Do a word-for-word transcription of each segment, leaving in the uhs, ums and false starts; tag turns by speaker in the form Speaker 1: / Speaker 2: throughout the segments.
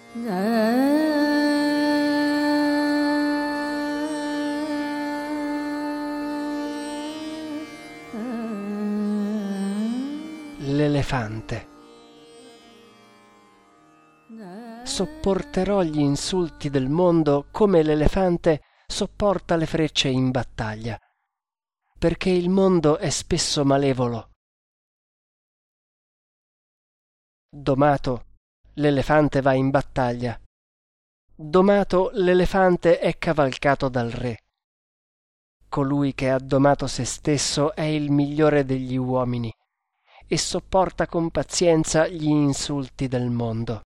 Speaker 1: L'elefante. Sopporterò gli insulti del mondo come l'elefante sopporta le frecce in battaglia, perché il mondo è spesso malevolo. Domato, l'elefante va in battaglia. Domato, l'elefante è cavalcato dal re. Colui che ha domato se stesso è il migliore degli uomini e sopporta con pazienza gli insulti del mondo.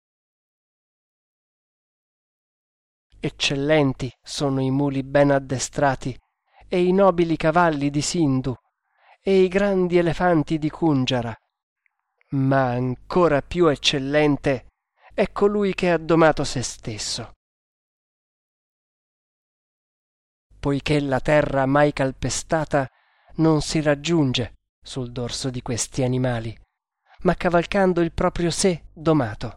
Speaker 1: Eccellenti sono i muli ben addestrati e i nobili cavalli di Sindhu e i grandi elefanti di Kunjara, ma ancora più eccellente è colui che ha domato se stesso. Poiché la terra mai calpestata non si raggiunge sul dorso di questi animali, ma cavalcando il proprio sé domato.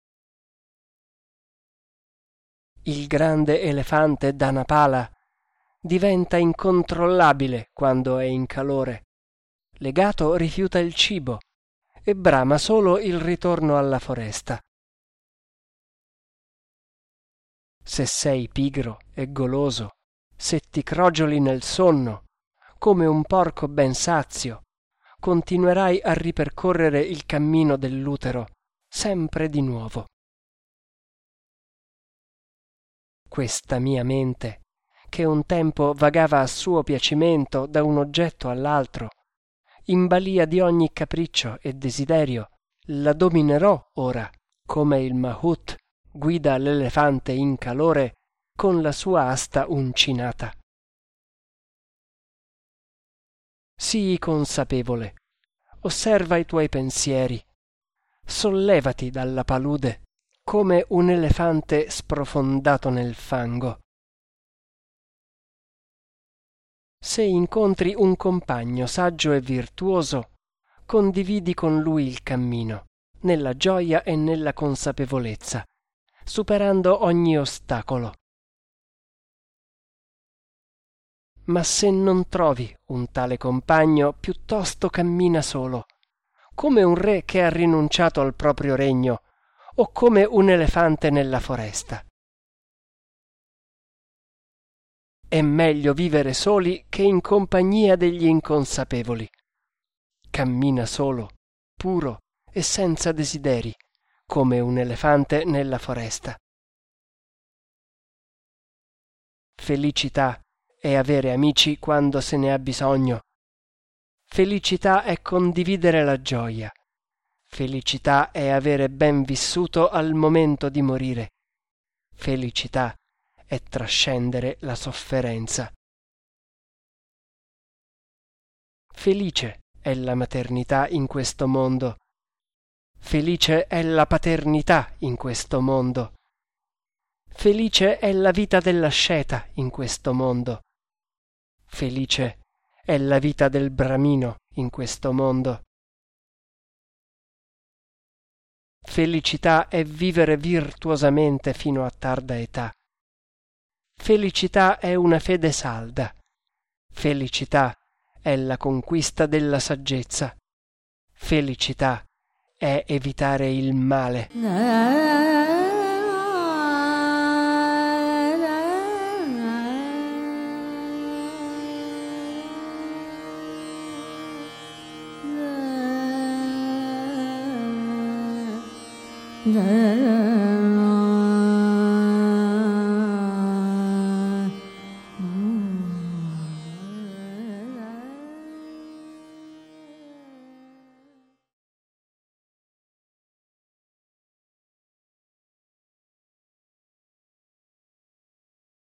Speaker 1: Il grande elefante Dhanapala diventa incontrollabile quando è in calore. Legato rifiuta il cibo e brama solo il ritorno alla foresta. Se sei pigro e goloso, se ti crogioli nel sonno, come un porco ben sazio, continuerai a ripercorrere il cammino dell'utero, sempre di nuovo. Questa mia mente, che un tempo vagava a suo piacimento da un oggetto all'altro, in balia di ogni capriccio e desiderio, la dominerò ora, come il Mahut guida l'elefante in calore con la sua asta uncinata. Sii consapevole, osserva i tuoi pensieri, sollevati dalla palude come un elefante sprofondato nel fango. Se incontri un compagno saggio e virtuoso, condividi con lui il cammino, nella gioia e nella consapevolezza, superando ogni ostacolo. Ma se non trovi un tale compagno, piuttosto cammina solo, come un re che ha rinunciato al proprio regno, o come un elefante nella foresta. È meglio vivere soli che in compagnia degli inconsapevoli. Cammina solo, puro e senza desideri, come un elefante nella foresta. Felicità è avere amici quando se ne ha bisogno. Felicità è condividere la gioia. Felicità è avere ben vissuto al momento di morire. Felicità è trascendere la sofferenza. Felice è la maternità in questo mondo. Felice è la paternità in questo mondo. Felice è la vita dell'asceta in questo mondo. Felice è la vita del bramino in questo mondo. Felicità è vivere virtuosamente fino a tarda età. Felicità è una fede salda. Felicità è la conquista della saggezza. Felicità è evitare il male.
Speaker 2: La